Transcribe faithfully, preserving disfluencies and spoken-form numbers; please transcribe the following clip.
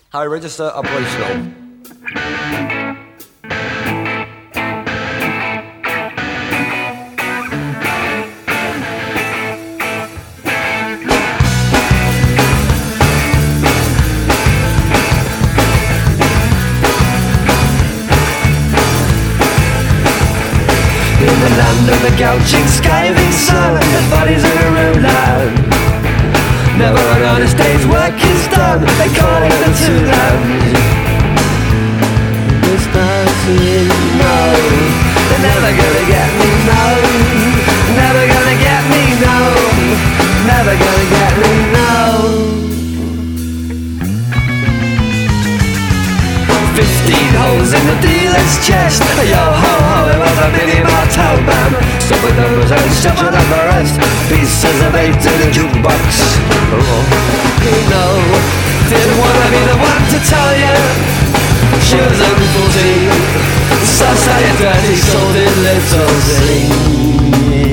Hi, register operational. In the land of the gouching, skiving sun, the bodies of a ruler. Never an honest day's work is done, they call it the two land. This person, no, they're never gonna get me, no. Never gonna get me, no. Never gonna get me, no. Fifteen holes in the dealer's chest. Yo ho ho, it was a mini martel band. Stupid numbers and shuffled up the rest. Pieces of eight to the jukebox. Oh, you know, didn't wanna be the one to tell you. She was only fourteen. So say it dirty, sold in little sleep.